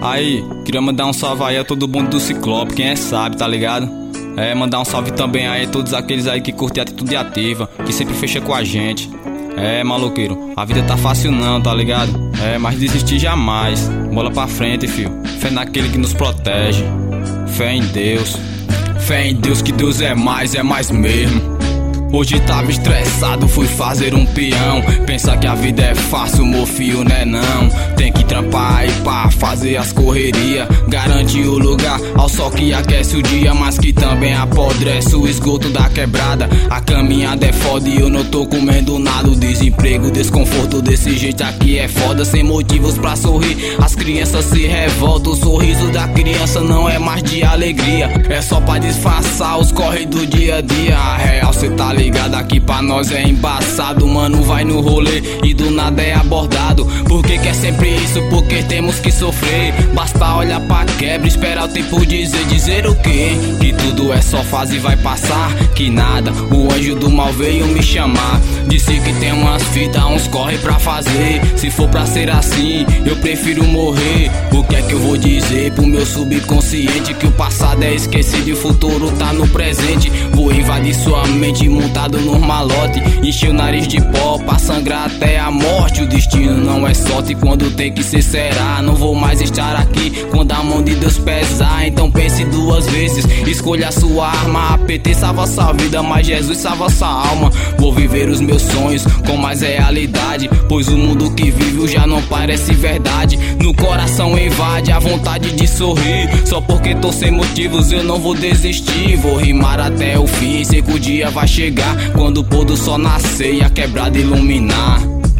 Aí, queria mandar um salve aí a todo mundo do Ciclope, quem é sabe, tá ligado? Mandar um salve também aí a todos aqueles aí que curtem a Atitude Ativa, que sempre fecha com a gente. Maloqueiro, a vida tá fácil não, tá ligado? Mas desistir jamais. Bola pra frente, fio. Fé naquele que nos protege. Fé em Deus. Fé em Deus que Deus é mais mesmo. Hoje tava estressado, fui fazer um peão. Pensar que a vida é fácil, meu filho, né não. Tem que trampar aí pra fazer as correrias. Garante o lugar ao sol que aquece o dia, mas que também apodrece o esgoto da quebrada. A caminhada é foda e eu não tô comendo nada. O desemprego, desconforto desse jeito aqui é foda. Sem motivos pra sorrir, as crianças se revoltam. O sorriso da criança não é mais de alegria, é só pra disfarçar os corre do dia a dia. A real cê tá ligado, aqui pra nós é embaçado. Mano vai no rolê e do nada é abordado. Por que é sempre isso? Porque temos que sofrer. Basta olhar pra quebra, esperar o tempo dizer o quê? Que tudo é só fase e vai passar. Que nada, o anjo do mal veio me chamar. Disse que tem umas fitas, uns corre pra fazer. Se for pra ser assim, eu prefiro morrer. O que é que eu vou dizer pro meu subconsciente? Que o passado é esquecido e o futuro tá no presente. Vou invadir sua mente montado no malote, encher o nariz de pó pra sangrar até a morte. O destino não é sorte, quando tem que ser será. Não vou mais estar aqui quando a mão de Deus pesar. Então pense duas vezes, escolha a sua arma. A PT salva sua vida, mas Jesus salva sua alma. Vou viver os meus sonhos com mais realidade, pois o mundo que vivo já não parece verdade. No coração invade a vontade de sorrir. Só porque tô sem motivos eu não vou desistir. Vou rimar até o fim, sei que o dia vai chegar, quando o pôr do sol nascer e a quebrada iluminar.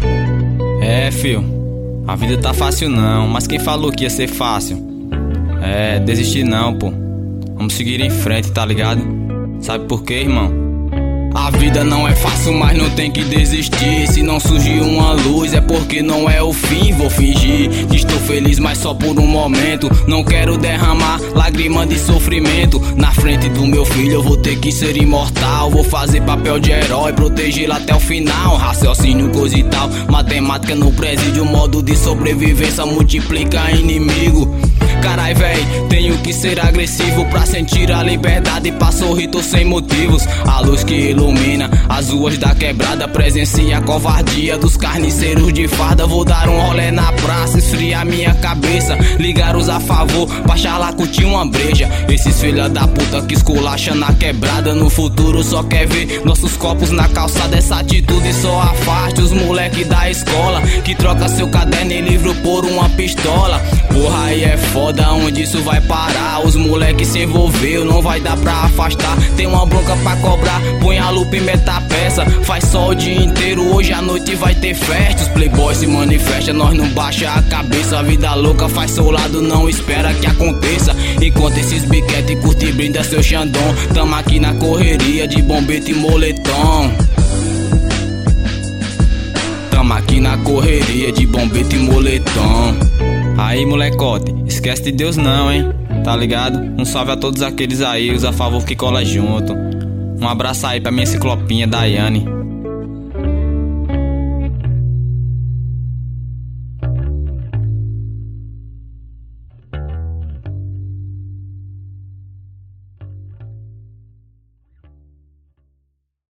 Fio, a vida tá fácil não, mas quem falou que ia ser fácil? Desistir não, pô. Vamos seguir em frente, tá ligado? Sabe por quê, irmão? A vida não é fácil, mas não tem que desistir. Se não surgir uma luz é porque não é o fim. Vou fingir que estou feliz, mas só por um momento. Não quero derramar lágrima de sofrimento. Na frente do meu filho eu vou ter que ser imortal. Vou fazer papel de herói, protegê-lo até o final. Raciocínio, coisa e tal, matemática no presídio. Modo de sobrevivência multiplica inimigo. Carai véi, tenho que ser agressivo pra sentir a liberdade, pra sorrir tô sem motivos. A luz que ilumina as ruas da quebrada presencia a covardia dos carniceiros de farda. Vou dar um rolê na praça, esfriar minha cabeça, ligar os a favor pra charlar, curtir uma breja. Esses filha da puta que esculacha na quebrada, no futuro só quer ver nossos copos na calçada. Essa atitude só afaste os moleque da escola, que troca seu caderno e livro por uma pistola. Porra, aí é foda, onde isso vai parar? Os moleque se envolveu, não vai dar pra afastar. Tem uma bronca pra cobrar, põe a lupa e meta a peça. Faz sol o dia inteiro, hoje à noite vai ter festa. Os playboys se manifestam, nós não baixa a cabeça. A vida louca faz seu lado, não espera que aconteça. Enquanto esses biquete curte e brinda seu xandão, tamo aqui na correria de bombete e moletom. Tamo aqui na correria de bombete e moletom. Aí molecote, esquece de Deus não, hein? Tá ligado? Um salve a todos aqueles aí, os a favor que cola junto. Um abraço aí pra minha ciclopinha Daiane.